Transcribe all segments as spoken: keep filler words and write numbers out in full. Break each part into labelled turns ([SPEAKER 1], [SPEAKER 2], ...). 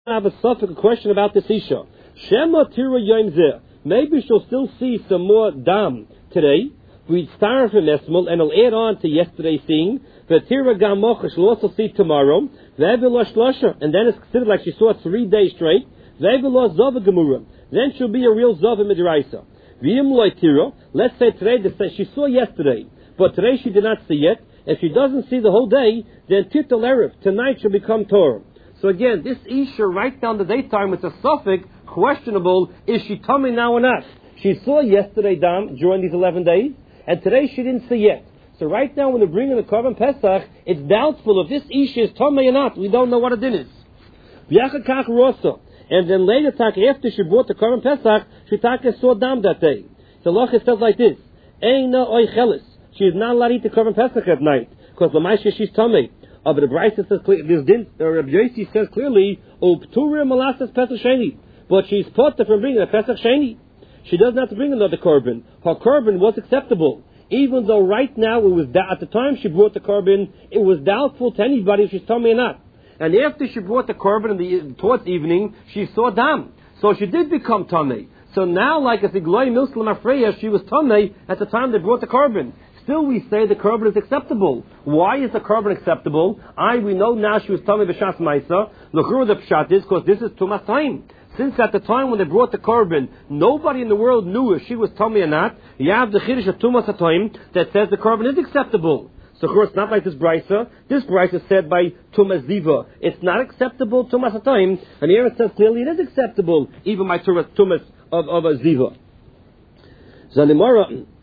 [SPEAKER 1] have a suffix, a question about this Isha. Shema Tira Yom Zeh. Maybe she'll still see some more dam today. We'd start from Esmol and it'll add on to yesterday's seeing. But Tira Gamocha, she'll also see tomorrow. And then it's considered like she saw three days straight. Then she'll be a real Zava Midraisa. Let's say today, she saw yesterday, but today she did not see yet. If she doesn't see the whole day, then Titel Erev, tonight she'll become Torah. So again, this Isha, right down the daytime, it's a suffix, questionable, is she tummy now or not? She saw yesterday, Dam, during these eleven days, and today she didn't see yet. So right now when they're bringing the Korban Pesach, it's doubtful if this Isha is tummy or not. We don't know what it is. And then later, after she brought the Korban Pesach, she saw Dam that day. The Lachis says like this, Eina oichelis. She is not allowed to eat the Korban Pesach at night, because Lamaisha she's tummy. Uh, but the Brisa says clearly, this didn't, uh, Rabbi Yossi says clearly, Upturim Malasas Pesach Sheni. But she's put from bringing a Pesach Sheni. She doesn't have to bring another Korban. Her Korban was acceptable. Even though right now, it was da- at the time she brought the Korban, it was doubtful to anybody if she's tummy or not. And after she brought the Korban in the, towards evening, she saw Dam. So she did become tummy. So now, like as the Gloy Milslam Afreya, she was tummy at the time they brought the Korban. Still, we say the Korban is acceptable. Why is the Korban acceptable? I, we know now she was tummy b'shas ma'isa. L'chur the pshat is because this is tumas time. Since at the time when they brought the Korban, nobody in the world knew if she was tummy or not. You have the chiddush of tumas time that says the Korban is acceptable. So, of course, not like this brisa. This brisa said by tumas ziva. It's not acceptable tumas time, and here it says clearly it is acceptable, even by tumas of of a ziva. Zanimara.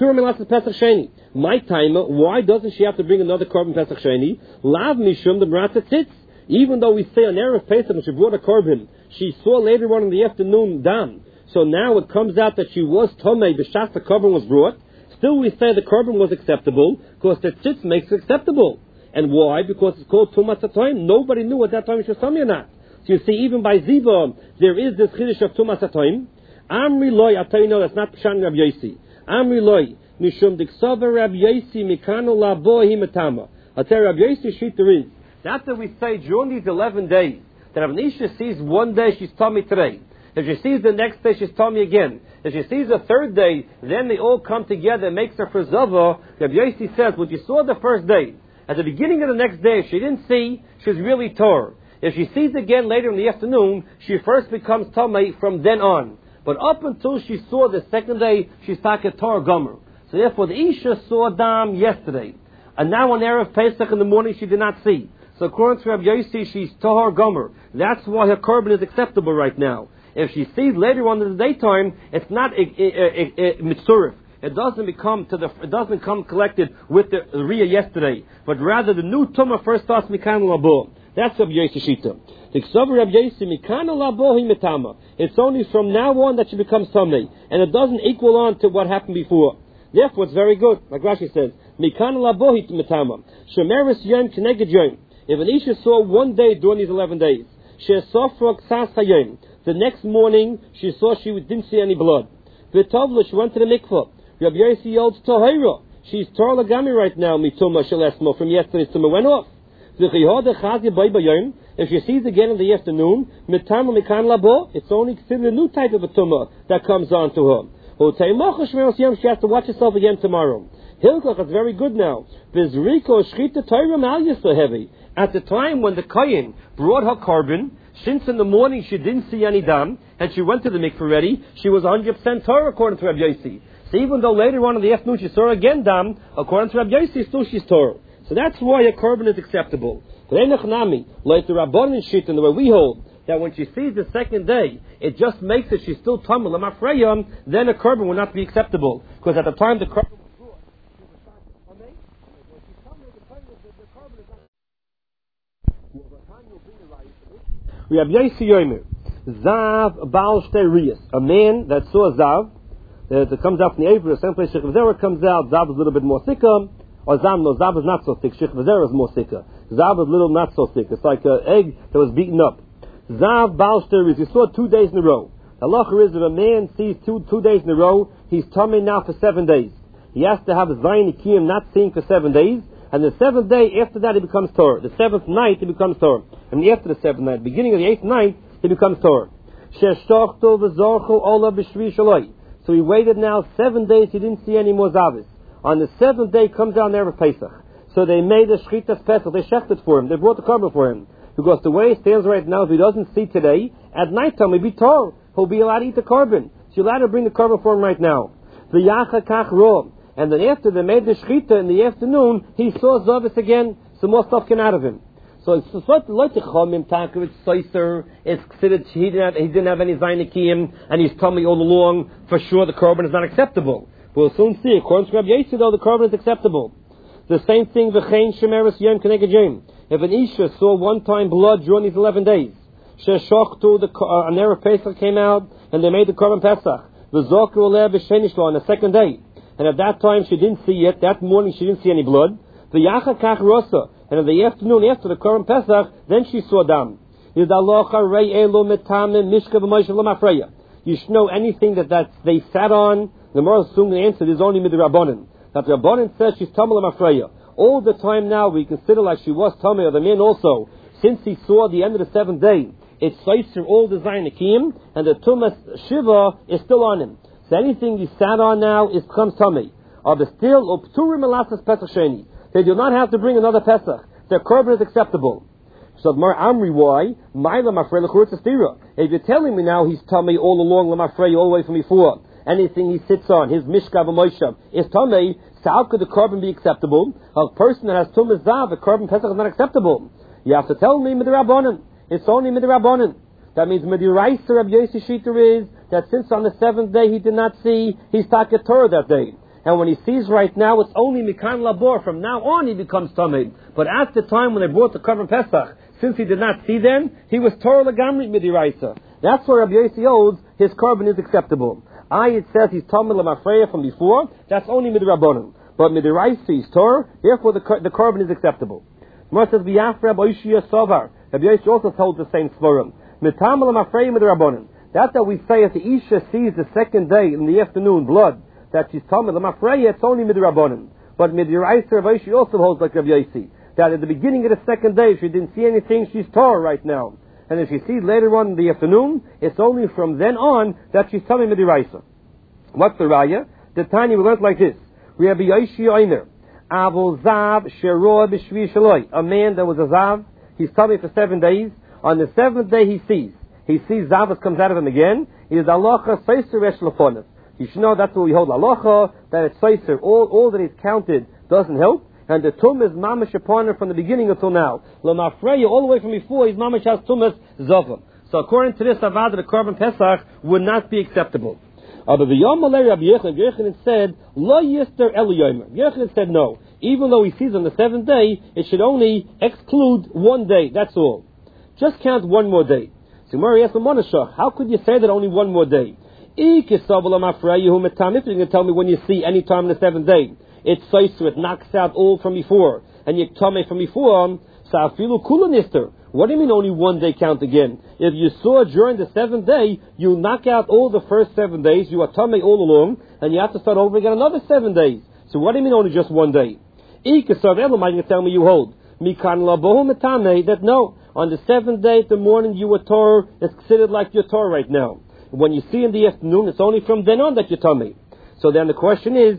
[SPEAKER 1] My timer, why doesn't she have to bring another Korban Pesach Sheni? Lav mishum the Maratza tzitz. Even though we say on Erev Pesach when she brought a Korban, she saw later on in the afternoon Dam. So now it comes out that she was Tomei, the Shas the Korban was brought. Still we say the Korban was acceptable, because the tzitz makes it acceptable. And why? Because it's called Tumas HaToim. Nobody knew at that time she was Tomei or not. So you see, even by Ziva, there is this chiddush of Tumas HaToim. Amri loy, I'll tell you no, that's not Pshan Rabbi Yossi. Amri loy, mishum diksaver Rabbi Yossi mikano labo himatama. I'll tell you, Rabbi Yossi sheet there is. That's that we say during these eleven days, that if an Isha sees one day, she's tummy today. If she sees the next day, she's tummy again. If she sees the third day, then they all come together and makes her for Zava. Rabbi Yossi says, what you saw the first day, at the beginning of the next day, if she didn't see, she's really Torah. If she sees again later in the afternoon, she first becomes tummy from then on. But up until she saw the second day, she's taka Torah Gomer. So therefore, the Isha saw Dam yesterday. And now on Erev Pesach in the morning, she did not see. So according to Rabbi Yossi, she's Tahar Gomer. That's why her Korban is acceptable right now. If she sees later on in the daytime, it's not mitzurif. It doesn't become to the. It doesn't come collected with the Riyah yesterday, but rather the new Tumah first starts Mikan Labo. That's Rabbi Yossi Shita. The Ksav Rabbi Yossi Mikan Labo Himetama. It's only from now on that she becomes Tamei, and it doesn't equal on to what happened before. Therefore, it's very good. Like Rashi says, Mikan Labo Himetama. Shemeris Yom Keneged Yom. If an Isha saw one day during these eleven days, she sofra ksas hayom. The next morning, she saw she didn't see any blood. V'tovla, she went to the mikvah. Rabbi Yossi yelled Tahira. She's Torah Lagami right now, mituma shalesmo, from yesterday's tumah went off. If she sees again in the afternoon, mitama mikan labo, it's only considered a new type of a tumah that comes on to her. She has to watch herself again tomorrow. Hilchach is very good now. Bizriko shchita Torah mal heavy. At the time when the Kayin brought her Korban, since in the morning she didn't see any dam, and she went to the mikveh ready, she was one hundred percent Torah according to Rabbi Yossi. So even though later on in the afternoon she saw again dam, according to Rabbi Yossi, still she's Torah. So that's why a Korban is acceptable. Like the Rabbanan sheet and the way we hold, that when she sees the second day, it just makes it she's still Tamil, then a Korban will not be acceptable. Because at the time the Korban was brought, she was Tamil. We have Yossi Yomer, Zav Baal Shtei Riyas, a man that saw Zav, uh, that comes out from the Avery, the same place Shech V'Zera comes out, Zav is a little bit more thicker, or Zav, no, Zav is not so thick, Shech V'Zera is more thicker. Zav is a little not so thick, it's like an egg that was beaten up. Zav Baal Shtei Riyas, he saw it two days in a row. The halacha is if a man sees two two days in a row, he's tummy now for seven days. He has to have a Zayin Ikiyim not seeing for seven days, And the seventh day, after that, it becomes Torah. The seventh night, it becomes Torah. And after the seventh night, beginning of the eighth night, it becomes Torah. So he waited now seven days, he didn't see any more Zavis. On the seventh day, comes down there of Pesach. So they made a Shchitas Pesach, they shechted for him, they brought the carbon for him. Because the way it stands right now, if he doesn't see today, at night time he'll be told, he'll be allowed to eat the carbon. So you're allowed to bring the carbon for him right now. The Yacha Kach Ro. And then after they made the Shechita in the afternoon, he saw Zavis again, some more stuff came out of him. So it's like a Chomim Taka, it's Soiser, it's considered he didn't have, he didn't have any Zainikim, and he's telling me all along, for sure the carbon is not acceptable. We'll soon see, according to Rabbi Yossi, though, the carbon is acceptable. The same thing, V'chein Shemeres Yom Keneged Yom. If an Isha saw one time blood during these eleven days, Sheshachtu, the uh, an Erev Pesach came out, and they made the Korban Pesach. V'zoku Oleh B'shenishlo on the second day. And at that time she didn't see it, that morning she didn't see any blood. V'yacha Kach Rosa. And in the afternoon after the Korban Pesach, then she saw dam. You should know anything that that's, they sat on. The moral soon answered is only midrabanan. That the Rabbanan says she's Tamil Mafreya. All the time now we consider like she was Tamil, or the man also, since he saw the end of the seventh day, it's Saiser all the Zainikim, and the Tumas Shiva is still on him. So anything he sat on now is becomes Tamil. Or the still Upturim Elasas Pesach Sheni. They do not have to bring another Pesach. Their korban is acceptable. So Mar Amri, why? Ma'ila Mafrei l'churutz astira. If you're telling me now he's Tamei all along, L'mafrei all the way from before, anything he sits on, his Mishkav Moshe, is Tamei, so how could the korban be acceptable? A person that has Tumas Zav, the korban Pesach is not acceptable. You have to tell me Midrabanan. It's only Midrabanan. That means Midiraisa Rabbi Yossi Shita is that since on the seventh day he did not see, he's Taket Torah that day. And when he sees right now, it's only Mikan Labor. From now on, he becomes Tamid. But at the time when they brought the Korban Pesach, since he did not see then, he was Torah Lagamri Midiraisa. That's where Rabbi Yossi holds his Korban is acceptable. I, it says he's Tamid Lamafreya from before. That's only Midrabanan. But Midiraisa is Torah. Therefore, the the Korban is acceptable. Gemara says B'Yafra Rabbi Yossi Savar. Rabbi Yossi also told the same Svarim. Mitamid Lamafreya Midrabanan. That's how we say if the Isha sees the second day in the afternoon blood, that she's Tamid L'mafreya, it's only Midrabanan. But Midraisa Rabbi Yossi also holds like Rabbi Yossi, that at the beginning of the second day, if she didn't see anything, she's Torah right now. And if she sees later on in the afternoon, it's only from then on that she's Tamid Midraisa. What's the Raya? The Tanya we learned like this. Rabbi Yossi Omer, Avol Zav Sheroah B'Shvi Shaloi. A man that was a Zav, he's Tamid for seven days. On the seventh day he sees. He sees Zavas comes out of him again. He is Alocha Seiser Resh Lefonis. You should know that's what we hold Alocha, that it's Seiser. All, all that is counted doesn't help. And the Tum is Mamash upon her from the beginning until now. L'mafreya, all the way from before, his Mamash has Tumas Zovah. So according to this, Avad, the Korban Pesach would not be acceptable. But the Yom Malay Rabbi Yochanan said, Lo Yister El Yomer. Yochanan said no. Even though he sees on the seventh day, it should only exclude one day. That's all. Just count one more day. So Mary asked him, how could you say that only one more day? If you're going to tell me when you see any time in the seventh day, it's so it knocks out all from before, and you tell me from before, what do you mean only one day count again? If you saw during the seventh day, you knock out all the first seven days, you are tummy all along, and you have to start over again another seven days. So what do you mean only just one day? You can tell me you hold. That no, on the seventh day in the morning you were Torah, it's considered like your Torah right now. When you see in the afternoon, it's only from then on that you tell me. So then the question is,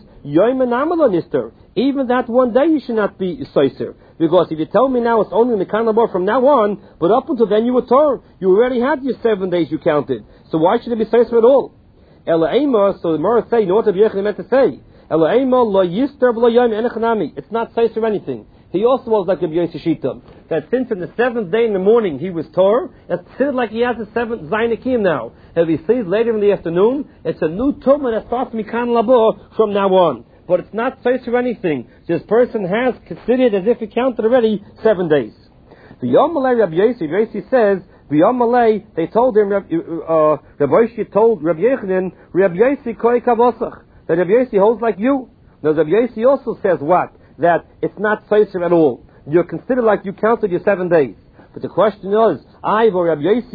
[SPEAKER 1] even that one day you should not be Seiser. Because if you tell me now it's only in the Kanabor from now on, but up until then you were Torah, you already had your seven days you counted. So why should it be Seiser at all? Ela Ema, so the Morah say, you know what Rabbi Yochanan meant to say? Ela Ema lo yister v'lo yom enechanami. It's not Seiser anything. He also was like Rabbi Yossi Shita, that since in the seventh day in the morning he was Torah, it's considered like he has the seventh Zainikim now. If he sees later in the afternoon, it's a new Tumah that starts Mikan Labo from now on. But it's not Seiser or anything. This person has considered as if he counted already seven days. The Yom Malay Rabbi Yossi, Rabbi Yossi says, the Yom Malay, they told him, uh, Rabbi Yossi told Rabbi Yochanan, Rabbi Yossi koi kavosach, that Rabbi Yossi holds like you. Now Rabbi Yossi also says what? That it's not Seiser at all. You're considered like you counted your seven days. But the question is, I, Rabbi Yossi,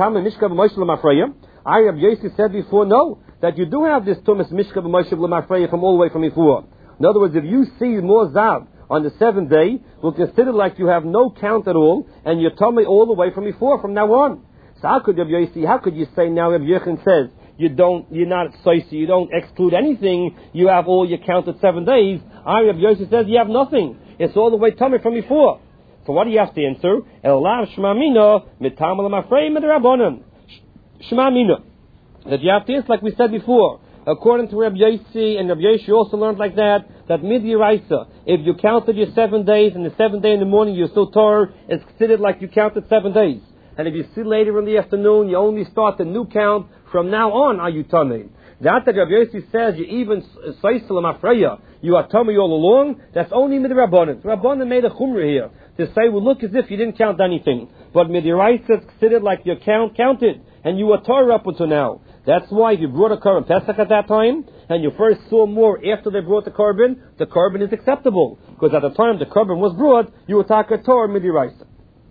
[SPEAKER 1] I, Rabbi Yossi said before, no, that you do have this Tumas Mishka b'Moshe b'Mafreya from all the way from before. In other words, if you see more Zav on the seventh day will consider like you have no count at all, and you're tummy all the way from before, from now on. So how could you see? How could you say now? Rabbi Yechon says you don't, you're not soisi, you don't exclude anything. You have all your counted seven days. I Rabbi Yossi says you have nothing. It's all the way tummy from before. So what do you have to answer? Elav Shema Mina mitamal mafrei midrabanan. Shema Mina. That you have to answer like we said before. According to Rabbi Yossi, and Rabbi Yossi also learned like that, that midiraisa, if you counted your seven days and the seventh day in the morning you're still Torah, it's considered like you counted seven days. And if you see later in the afternoon, you only start the new count. From now on, are you tummy? That that Rabbi Yossi says you even soisel mafreya, you are tummy all along. That's only midrabanan. Rabbanan made a chumrah here to say, well, look as if you didn't count anything. But midiraisa is considered like your count counted, and you were Torah up until now. That's why if you brought a korban pesach at that time, and you first saw more after they brought the korban, the korban is acceptable. Because at the time the korban was brought, you were taka Torah midiraisa.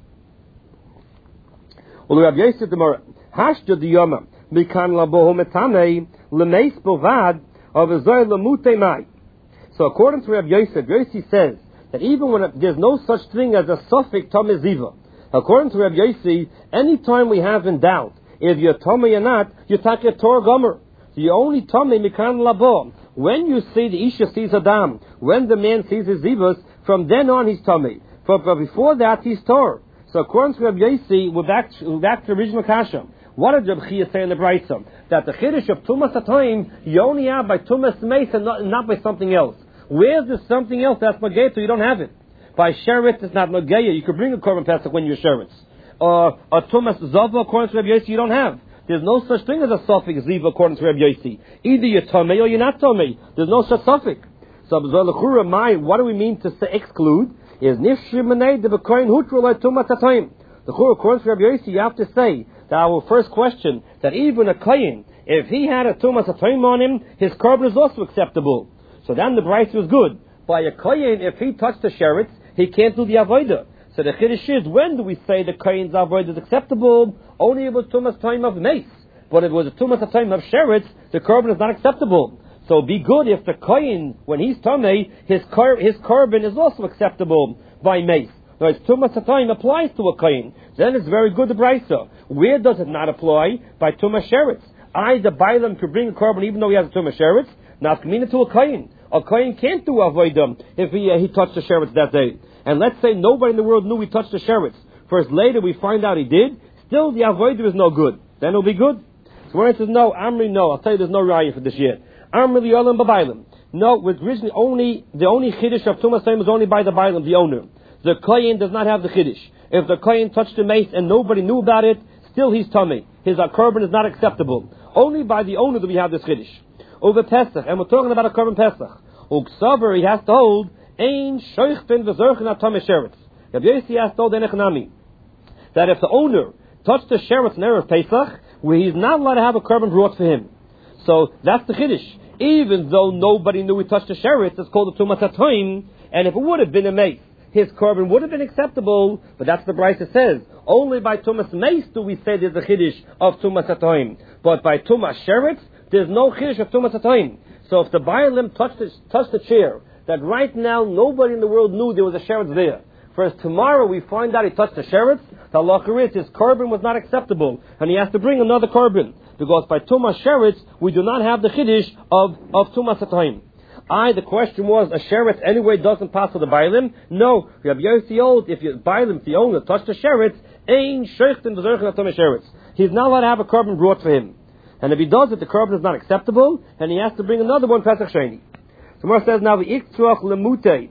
[SPEAKER 1] Well, Rabbi Yossi Gemara, hashda diyama mikan labohu metamei lemeis bovad of azoy lemute mai. So according to Rabbi Yossi, Rabbi Yossi says that even when it, there's no such thing as a suffix tamei ziva. According to Rabbi Yossi, any time we have in doubt if you're tamei or not, you take a Torah gomer. So you only tamei mikan labo. When you see the isha sees Adam, when the man sees his zivas, from then on he's tamei. But, but before that he's Torah. So according to Rabbi Yossi, we're back, we're back to the original kasha. What did Rabbi Chia say in the Brayso? That the chiddush of Tumas HaToim, you only have by Tumas Meis and not, not by something else. Where's there something else that's Mageya, you don't have it? By Sheretz, it's not Mageya. You could bring a Korban Pesach when you're Sheretz. Or uh, a Tumas Zava, according to Rabbi Yossi, you don't have. There's no such thing as a suffix Ziva, according to Rabbi Yossi. Either you're Tomei or you're not Tomei. There's no such suffix. So, what do we mean to say exclude? Is Nifshimanei de Bekoin Hutrulai Tumas HaToim. The Chur, according to Rabbi Yossi, you have to say that our first question, that even a Kohen, if he had a Tumas HaToim on him, his korban is also acceptable. So then the Bryce was good. By a Kohen, if he touched the Sheretz, he can't do the Avodah. So the Chiddush is, when do we say the Kohen's Avodah is acceptable? Only if it was Tumas HaToim of Mace. But if it was a Tumas HaToim of Sheretz, the korban is not acceptable. So be good if the Kohen, when he's Tamei, his kor- his korban is also acceptable by Mace. Whereas Tumas HaToim applies to a Kohen. Then it's very good to Brisa. Where does it not apply? By Tumas Sheretz. I, the Bailam, could bring a korban even though he has a Tumas Sheretz, not coming to a Kohen. A Kohen can't do Avodah if he, uh, he touched the Sheretz that day. And let's say nobody in the world knew he touched the Sheretz. First later we find out he did. Still the Avodah is no good. Then it'll be good. So when it says no, Amri no, I'll tell you there's no raya for this year. Amri Yolam B'Bailam. No, with originally only the only chiddush of Tumas HaToim is only by the Bailam, the owner. The Kohen does not have the chiddush. If the Kohen touched the mace and nobody knew about it, still he's tummy. His korban is not acceptable. Only by the owner do we have this chiddush. Over Pesach, and we're talking about a korban Pesach. Uksaver, he has to hold ein shoichtin v'zorchen atamei sheretz. Rabbi Yossi has to hold ein echnami. That if the owner touched the sheretz in erev Pesach, where he's not allowed to have a korban brought for him. So that's the chiddush. Even though nobody knew he touched the sheretz, it's called the Tumas HaToim, and if it would have been a mace, his korban would have been acceptable, but that's the Brisa says. Only by Tumas Mace do we say there's a chiddush of Tumas HaToim. But by Tumas Sheretz, there's no chiddush of Tumas HaToim. So if the Bailam touched the, touched the chair, that right now nobody in the world knew there was a Sheretz there. First tomorrow we find out he touched the Sheretz, the halacha is his korban was not acceptable, and he has to bring another korban. Because by Tumas Sheretz, we do not have the chiddush of, of Tumas HaToim. I, the question was, a sheretz anyway doesn't pass to the Bailim? No. Rabbi Yossi holds, if you Bailim, if the owner touched the sheretz, ein sheichtin v'zorchen atamei sheretz. He's not allowed to have a korban brought for him. And if he does it, the korban is not acceptable, and he has to bring another one, Pesach Sheni. So Gemara says now, v'iktzruach lemutei.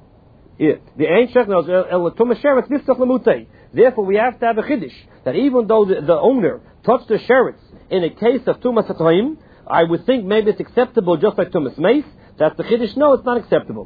[SPEAKER 1] The ein sheichtin el atamei sheretz v'iktzruach lemutei. Therefore, we have to have a chiddush, that even though the, the owner touched the sheretz in a case of Tumas HaToim, I would think maybe it's acceptable just like Tumas Mace. That's the chiddush. No, it's not acceptable.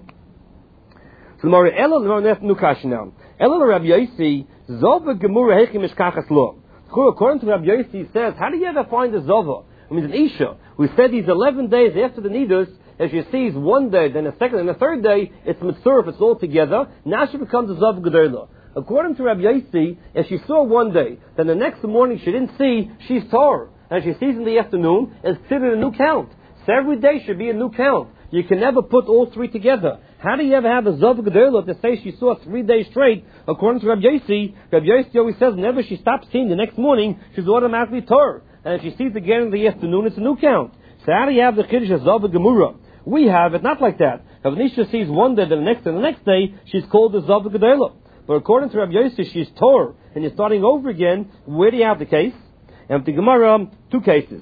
[SPEAKER 1] So the Mori Elul, the Mori Nukash now. Elul Rabbi Yossi, Zova Gemura Hechi Mishkachas Lo. According to Rabbi Yossi, says, how do you ever find a Zova? I mean, an Isha, who said these eleven days after the Nidus, if she sees one day, then a second, and a third day, it's Mitzvah, if it's all together, now she becomes a Zova Gedolah. According to Rabbi Yossi, if she saw one day, then the next morning she didn't see, she's Torah. And she sees in the afternoon, it's considered a new count. So every day should be a new count. You can never put all three together. How do you ever have a Zav Gedolah to say she saw three days straight? According to Rabbi Yossi, Rabbi Yossi always says whenever she stops seeing the next morning, she's automatically Torah. And if she sees again in the afternoon, it's a new count. So how do you have the Kiddush of Zav Gemurah? We have it not like that. If Nisha sees one day, then the next day, the next day, she's called the Zav Gedolah. But according to Rabbi Yossi, she's Torah, and you're starting over again. Where do you have the case? And the Gemara, two cases.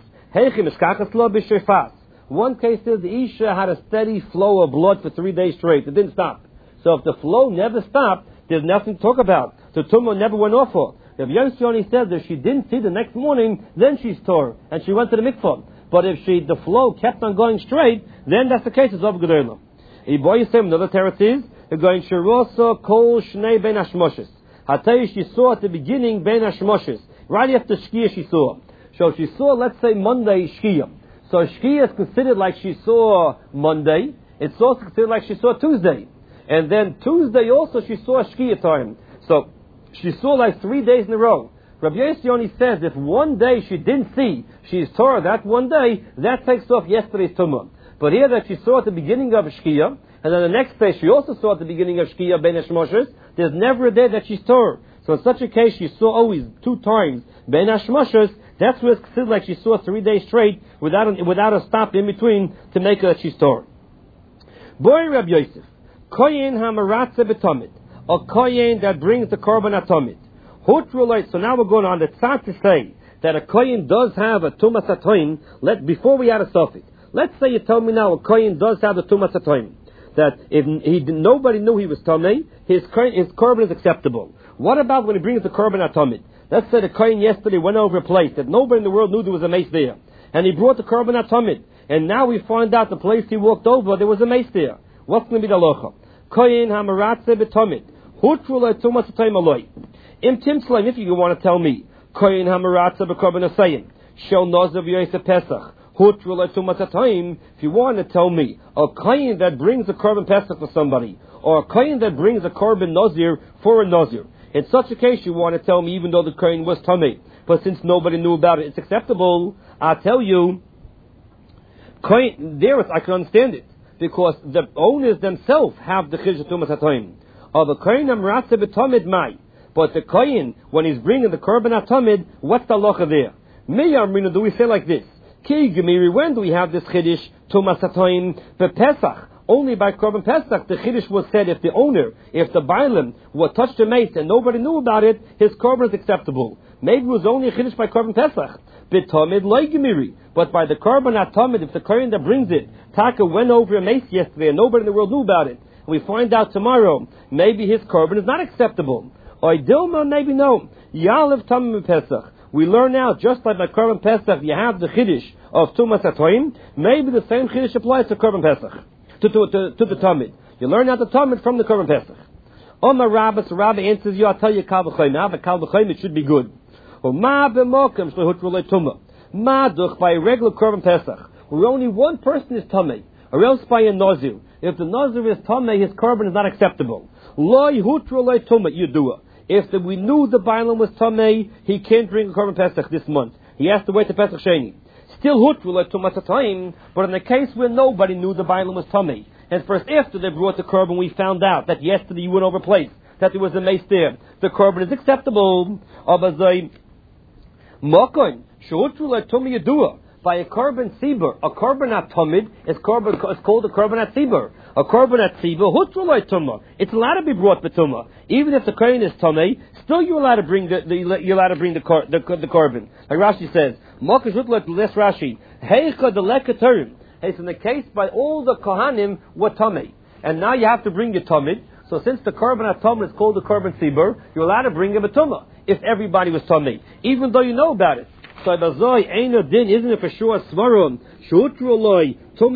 [SPEAKER 1] One case is the Isha had a steady flow of blood for three days straight. It didn't stop. So if the flow never stopped, there's nothing to talk about. The tumor never went off her. If Yossi only says that she didn't see the next morning, then she's Torah, and she went to the mikvah. But if she the flow kept on going straight, then that's the case of Zav Gedolah. Another teretz is going Shirosa Kol Shnei Ben Hashmoshes. Hatay she saw at the beginning Ben Hashmoshes. Right after Shkia she saw. So she saw, let's say, Monday Shkia. So Shkia is considered like she saw Monday. It's also considered like she saw Tuesday. And then Tuesday also she saw Shkia time. So she saw like three days in a row. Rabbi Yossi only says if one day she didn't see, she's Torah that one day, that takes off yesterday's Tumah. But here that she saw at the beginning of Shkia, and then the next day she also saw at the beginning of Shkia Ben Hashmoshes, there's never a day that she's Torah. So in such a case, she saw always two times Ben Hashmoshes. That's where it's considered like she saw three days straight without a, without a stop in between to make her that she's Torah. Boy Rabbi Yosef, Koyin Hamaratze B'Tomid, a Koyin that brings the Korban Atomid. So now we're going on the tzad to say that a Koyin does have a Tumas Atoim. Let before we add a suffix. Let's say you tell me now a Koyin does have a Tumas Atoim. That if he nobody knew he was Tomei, his his Korban is acceptable. What about when he brings the Korban Atomid? Let's say the Kohen yesterday went over a place that nobody in the world knew there was a mace there. And he brought the Korban Atomid. And now we find out the place he walked over, there was a mace there. What's going to be the halacha? Kohen hamaratze b'tomid. Hutru le'tumas atayim aloi. Im timslaim, if you want to tell me, Kohen hamaratze b'korban asayim. Shel nozav yosef pesach. Hutru le'tumas atayim. If you want to tell me, a Kohen that brings a Korban Pesach for somebody, or a Kohen that brings a Korban Nazir for a Nazir. In such a case, you want to tell me, even though the Kohen was Tamei, but since nobody knew about it, it's acceptable. I'll tell you, Kohen, there I can understand it, because the owners themselves have the Chiddush Tumas HaToim. Of the Kohen Amratze B'Tomid Mai, but the Kohen, when he's bringing the Korban HaTomid, what's the halacha there? Miyamrina, do we say like this? Ki Gemiri, when do we have this Chiddush Tumas HaToim B'Pesach? Only by Korban Pesach, the Chiddush was said if the owner, if the Bailam, would touch the mace and nobody knew about it, his Korban is acceptable. Maybe it was only a Chiddush by Korban Pesach. B'Tomid Loi Gemiri. But by the Korban Atomid, if the Kohen that brings it, Taka went over a mace yesterday and nobody in the world knew about it, and we find out tomorrow, maybe his Korban is not acceptable. Or Dilma, maybe no. Yalev Tamim Pesach. We learn now, just like by Korban Pesach, you have the Chiddush of Tumas HaToim, maybe the same Chiddush applies to Korban Pesach. To, to, to, to the Talmud. You learn out the Talmud from the Korban Pesach. Omar Rabbi, so Rabbi answers you, I'll tell you Kal V'Choyim. Now, the Kal V'Choyim, it should be good. Ma b'mokem shlehutra le'tumah. Ma duch, by a regular Korban Pesach, where only one person is Tamei, or else by a Nazir. If the Nazir is Tamei, his Korban is not acceptable. Lo yehutra le'tumah, you do it. If the, we knew the Bailam was Tamei, he can't bring a Korban Pesach this month. He has to wait to Pesach Sheni. Still hutru le'tumas hatayim, but in the case where nobody knew the Bailam was tummy, and first after they brought the korban, we found out that yesterday you went over a place, that there was a mace there. The korban is acceptable. Abazai mokon shehutru le'tumah yedua. By a korban tzibur, a korban atomid is korban is called a korban tzibur. A korban tzibur hutru le'tumah. It's allowed to be brought betumah, even if the kohen is tummy. Still, you're allowed to bring the, the you're allowed to bring the kor, the, the korban. Like Rashi says, Mokashut less Rashi. Heicha the lekaturim. It's in the case by all the kohanim were tamei, and now you have to bring your tamid. So since the korban atomid is called the korban tzibur, you're allowed to bring a betumah if everybody was tamei, even though you know about it. So bazoi eino din, isn't it for sure svarum shutru loy